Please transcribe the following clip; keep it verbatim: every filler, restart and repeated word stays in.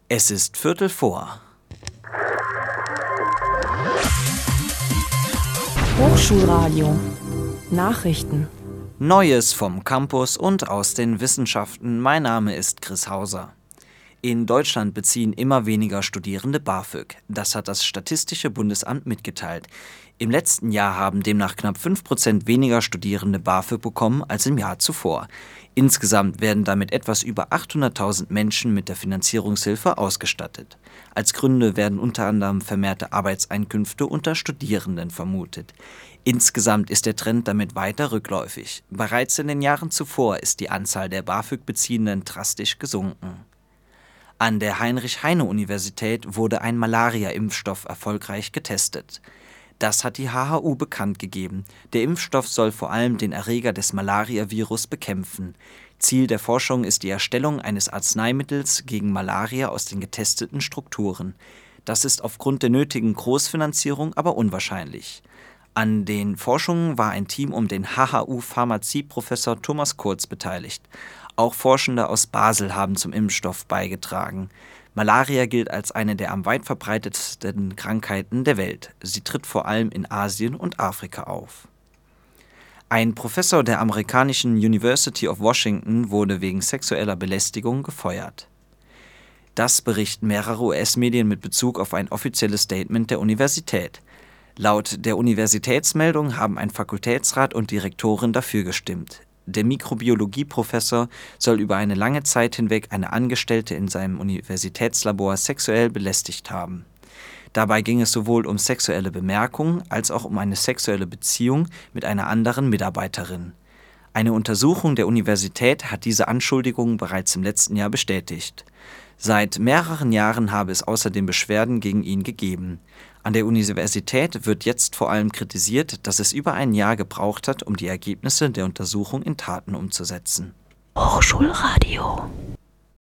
Es ist Viertel vor. Hochschulradio. Nachrichten. Neues vom Campus und aus den Wissenschaften. Mein Name ist Chris Hauser. In Deutschland beziehen immer weniger Studierende BAföG. Das hat das Statistische Bundesamt mitgeteilt. Im letzten Jahr haben demnach knapp fünf Prozent weniger Studierende BAföG bekommen als im Jahr zuvor. Insgesamt werden damit etwas über achthunderttausend Menschen mit der Finanzierungshilfe ausgestattet. Als Gründe werden unter anderem vermehrte Arbeitseinkünfte unter Studierenden vermutet. Insgesamt ist der Trend damit weiter rückläufig. Bereits in den Jahren zuvor ist die Anzahl der BAföG-Beziehenden drastisch gesunken. An der Heinrich-Heine-Universität wurde ein Malaria-Impfstoff erfolgreich getestet. Das hat die H H U bekannt gegeben. Der Impfstoff soll vor allem den Erreger des Malaria-Virus bekämpfen. Ziel der Forschung ist die Erstellung eines Arzneimittels gegen Malaria aus den getesteten Strukturen. Das ist aufgrund der nötigen Großfinanzierung aber unwahrscheinlich. An den Forschungen war ein Team um den H H U-Pharmazie-Professor Thomas Kurz beteiligt. Auch Forschende aus Basel haben zum Impfstoff beigetragen. Malaria gilt als eine der am weit verbreitetsten Krankheiten der Welt. Sie tritt vor allem in Asien und Afrika auf. Ein Professor der amerikanischen University of Washington wurde wegen sexueller Belästigung gefeuert. Das berichten mehrere U S-Medien mit Bezug auf ein offizielles Statement der Universität. Laut der Universitätsmeldung haben ein Fakultätsrat und die Rektorin dafür gestimmt. Der Mikrobiologieprofessor soll über eine lange Zeit hinweg eine Angestellte in seinem Universitätslabor sexuell belästigt haben. Dabei ging es sowohl um sexuelle Bemerkungen als auch um eine sexuelle Beziehung mit einer anderen Mitarbeiterin. Eine Untersuchung der Universität hat diese Anschuldigungen bereits im letzten Jahr bestätigt. Seit mehreren Jahren habe es außerdem Beschwerden gegen ihn gegeben. An der Universität wird jetzt vor allem kritisiert, dass es über ein Jahr gebraucht hat, um die Ergebnisse der Untersuchung in Taten umzusetzen. Hochschulradio.